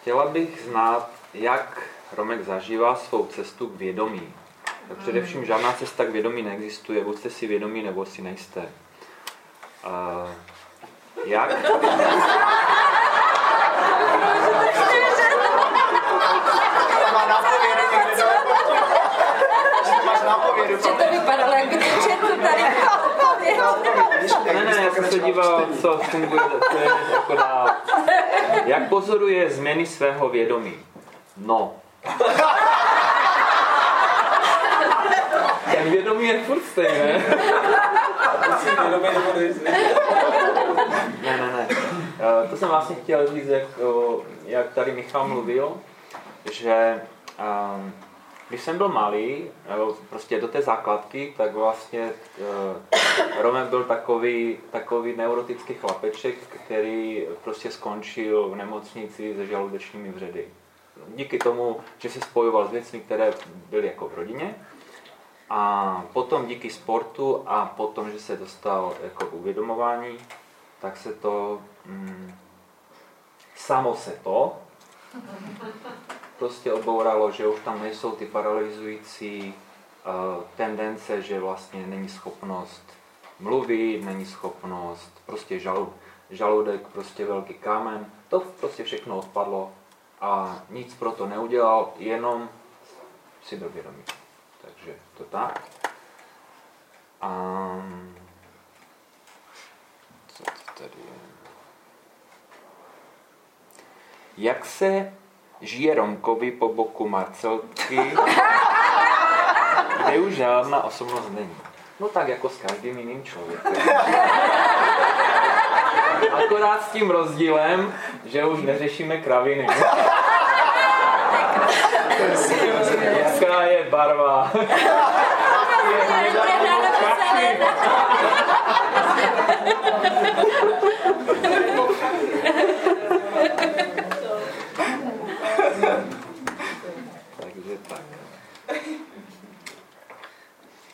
chtěla bych znát, jak Romek zažívá svou cestu k vědomí. Především žádná cesta k vědomí neexistuje, buď jste si vědomí, nebo si nejste. Jak? Že to vypadalo, jak by to četl tady. Ne, já jsem se díval, co funguje, co je jako dál. Jak pozoruje změny svého vědomí? No. Ten vědomí je furt stejné. Ne. To jsem vlastně chtěl říct, jak tady Michal mluvil, že když jsem byl malý, prostě do té základky, tak vlastně Romek byl takový neurotický chlapeček, který prostě skončil v nemocnici se žaludečními vředy. Díky tomu, že se spojoval s věcmi, které byly jako v rodině. A potom díky sportu a potom, že se dostal jako k uvědomování, tak se to samo se to prostě odbouralo, že už tam nejsou ty paralyzující tendence, že vlastně není schopnost mluvit, není schopnost, prostě žaludek, prostě velký kámen, to prostě všechno odpadlo a nic pro to neudělal, jenom si byl vědomý. Takže to tak. Co to tady je? Jak se žije Romkovi po boku Marcelky, kde už žádná osobnost není? No tak jako s každým jiným člověkem. Akorát s tím rozdílem, že už neřešíme kraviny. Jaká je barva?